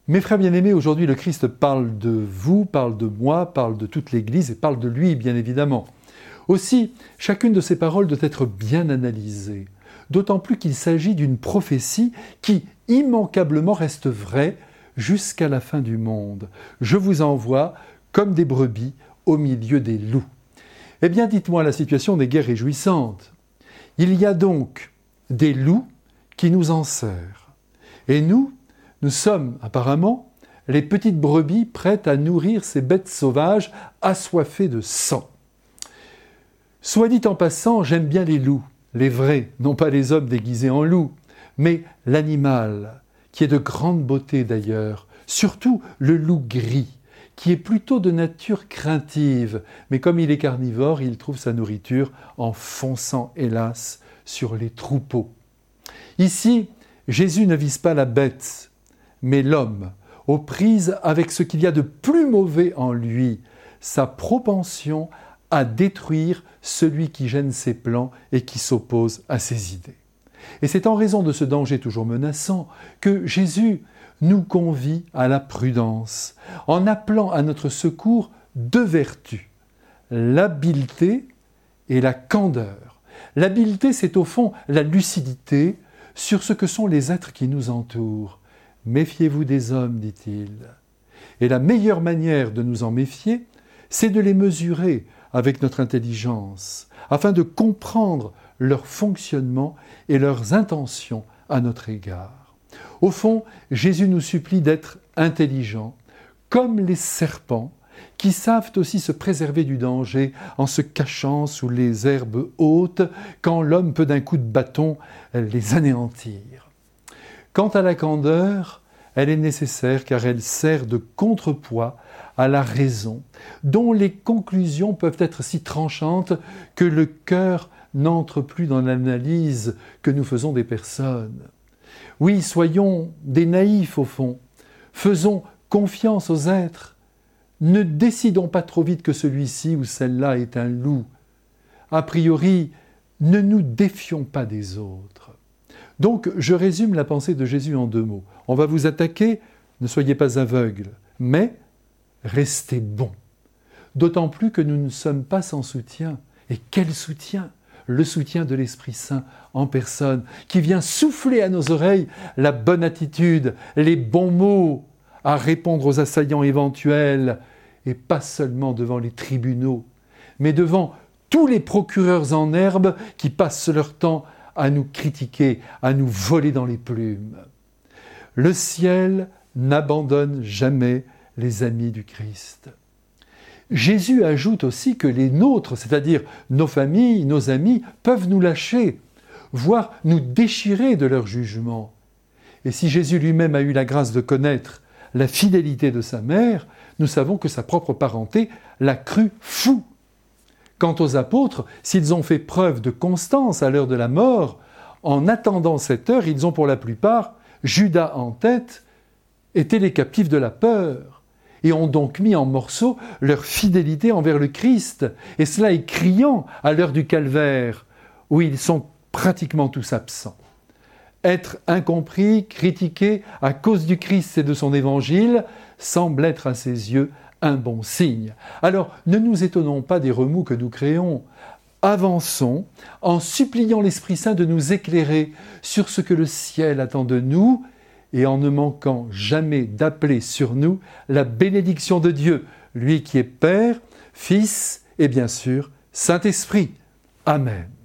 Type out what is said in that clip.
Mes frères bien-aimés, aujourd'hui le Christ parle de vous, parle de moi, parle de toute l'Église et parle de lui bien évidemment. Aussi, chacune de ces paroles doit être bien analysée, d'autant plus qu'il s'agit d'une prophétie qui immanquablement reste vraie jusqu'à la fin du monde. Je vous envoie comme des brebis au milieu des loups. Eh bien, dites-moi, la situation n'est guère réjouissante. Il y a donc des loups qui nous enserrent. Et nous sommes apparemment les petites brebis prêtes à nourrir ces bêtes sauvages assoiffées de sang. Soit dit en passant, j'aime bien les loups, les vrais, non pas les hommes déguisés en loups, mais l'animal, qui est de grande beauté d'ailleurs, surtout le loup gris, qui est plutôt de nature craintive, mais comme il est carnivore, il trouve sa nourriture en fonçant, hélas, sur les troupeaux. Ici, Jésus ne vise pas la bête, mais l'homme, aux prises avec ce qu'il y a de plus mauvais en lui, sa propension à détruire celui qui gêne ses plans et qui s'oppose à ses idées. Et c'est en raison de ce danger toujours menaçant que Jésus nous convie à la prudence, en appelant à notre secours deux vertus, l'habileté et la candeur. L'habileté, c'est au fond la lucidité sur ce que sont les êtres qui nous entourent. Méfiez-vous des hommes, dit-il. Et la meilleure manière de nous en méfier, c'est de les mesurer avec notre intelligence, afin de comprendre leur fonctionnement et leurs intentions à notre égard. Au fond, Jésus nous supplie d'être intelligents, comme les serpents, qui savent aussi se préserver du danger en se cachant sous les herbes hautes, quand l'homme peut d'un coup de bâton les anéantir. Quant à la candeur, elle est nécessaire car elle sert de contrepoids à la raison, dont les conclusions peuvent être si tranchantes que le cœur n'entre plus dans l'analyse que nous faisons des personnes. Oui, soyons des naïfs au fond, faisons confiance aux êtres, ne décidons pas trop vite que celui-ci ou celle-là est un loup. A priori, ne nous défions pas des autres. Donc, je résume la pensée de Jésus en deux mots. On va vous attaquer, ne soyez pas aveugles, mais restez bons. D'autant plus que nous ne sommes pas sans soutien. Et quel soutien ? Le soutien de l'Esprit Saint en personne, qui vient souffler à nos oreilles la bonne attitude, les bons mots à répondre aux assaillants éventuels, et pas seulement devant les tribunaux, mais devant tous les procureurs en herbe qui passent leur temps à nous critiquer, à nous voler dans les plumes. Le ciel n'abandonne jamais les amis du Christ. Jésus ajoute aussi que les nôtres, c'est-à-dire nos familles, nos amis, peuvent nous lâcher, voire nous déchirer de leur jugement. Et si Jésus lui-même a eu la grâce de connaître la fidélité de sa mère, nous savons que sa propre parenté l'a cru fou. Quant aux apôtres, s'ils ont fait preuve de constance à l'heure de la mort, en attendant cette heure, ils ont pour la plupart, Judas en tête, été les captifs de la peur, et ont donc mis en morceaux leur fidélité envers le Christ, et cela est criant à l'heure du calvaire, où ils sont pratiquement tous absents. Être incompris, critiqué à cause du Christ et de son évangile, semble être à ses yeux un bon signe. Alors, ne nous étonnons pas des remous que nous créons. Avançons en suppliant l'Esprit Saint de nous éclairer sur ce que le ciel attend de nous et en ne manquant jamais d'appeler sur nous la bénédiction de Dieu, lui qui est Père, Fils et bien sûr Saint-Esprit. Amen.